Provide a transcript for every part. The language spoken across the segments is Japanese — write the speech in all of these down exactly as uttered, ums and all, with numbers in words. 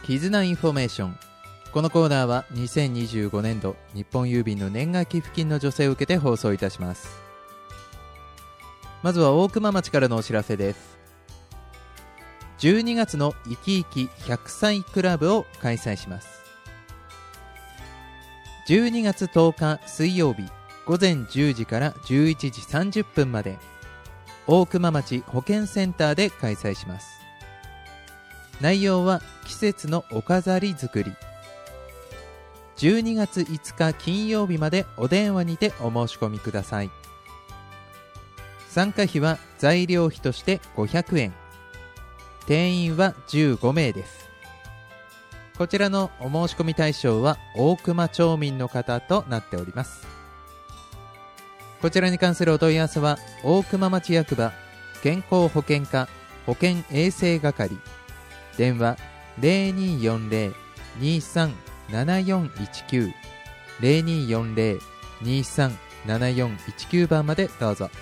絆インフォメーション。このコーナーはにせんにじゅうごねんど日本郵便の年賀寄付金の助成を受けて放送いたします。まずは大熊町からのお知らせです。じゅうにがつのいきいきひゃくさいクラブを開催します。じゅうにがつとおか水曜日ごぜんじゅうじからじゅういちじさんじゅっぷんまで大熊町保健センターで開催します。内容は季節のお飾り作り。じゅうにがついつか金曜日までお電話にてお申し込みください。参加費は材料費としてごひゃくえん、定員はじゅうごめいです。こちらのお申し込み対象は大熊町民の方となっております。こちらに関するお問い合わせは大熊町役場健康保険課保健衛生係、電話 ゼロにーよんゼロ にーさん ななよんいちきゅう ゼロにーよんゼロ にーさん ななよんいちきゅう 番までどうぞ。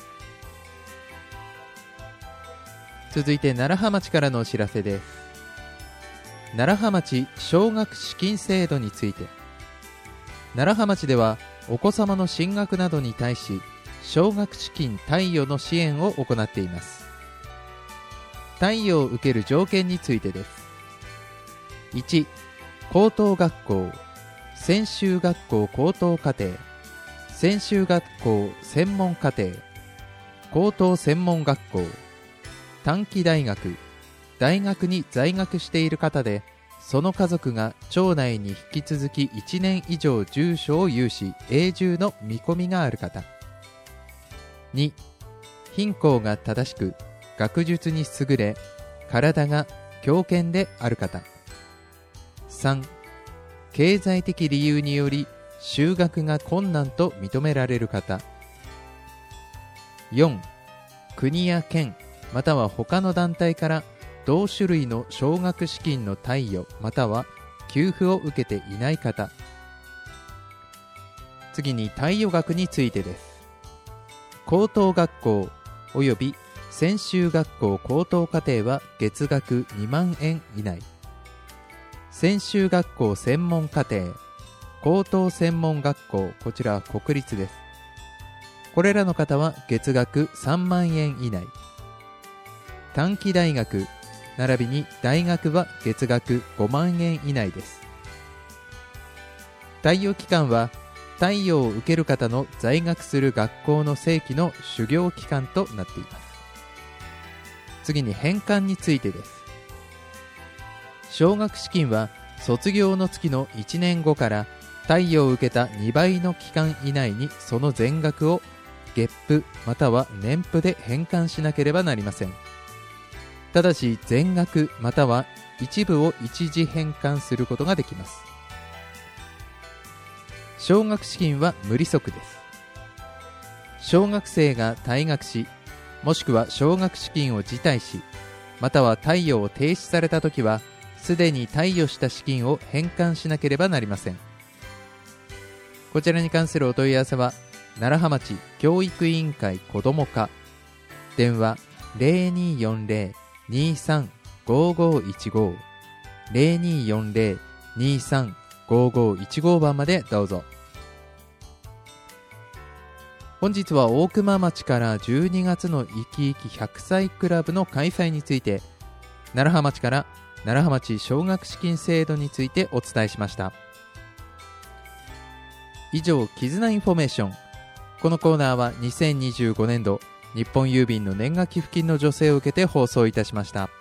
続いて楢葉町からのお知らせです。楢葉町奨学資金制度について。楢葉町ではお子様の進学などに対し奨学資金貸与の支援を行っています。貸与を受ける条件についてです。いち、高等学校、専修学校高等課程、専修学校専門課程、高等専門学校、短期大学、大学に在学している方で、その家族が町内に引き続きいちねん以上住所を有し永住の見込みがある方。に、品行が正しく学術に優れ体が強健である方。さん、経済的理由により就学が困難と認められる方。よん、国や県または他の団体から同種類の奨学資金の貸与または給付を受けていない方。次に貸与額についてです。高等学校および専修学校高等課程は月額にまんえん以内。専修学校専門課程、高等専門学校、こちらは国立です。これらの方は月額さんまんえん以内。短期大学並びに大学は月額ごまんえん以内です。貸与期間は貸与を受ける方の在学する学校の正規の修行期間となっています。次に返還についてです。奨学資金は卒業の月のいちねんごから貸与を受けたにばいの期間以内にその全額を月付または年付で返還しなければなりません。ただし全額または一部を一時返還することができます。奨学資金は無利息です。小学生が退学しもしくは奨学資金を辞退しまたは貸与を停止されたときはすでに貸与した資金を返還しなければなりません。こちらに関するお問い合わせは楢葉町教育委員会子ども課、電話 ゼロにーよんゼロ にーさん ごーごーいちご ゼロにーよんゼロ にーさん ごーごーいちご 番までどうぞ。本日は大熊町からじゅうにがつのいきいきひゃくさいクラブの開催について、楢葉町から楢葉町奨学資金制度についてお伝えしました。以上、絆インフォメーション。このコーナーはにせんにじゅうごねんど日本郵便の年賀寄付金の助成を受けて放送いたしました。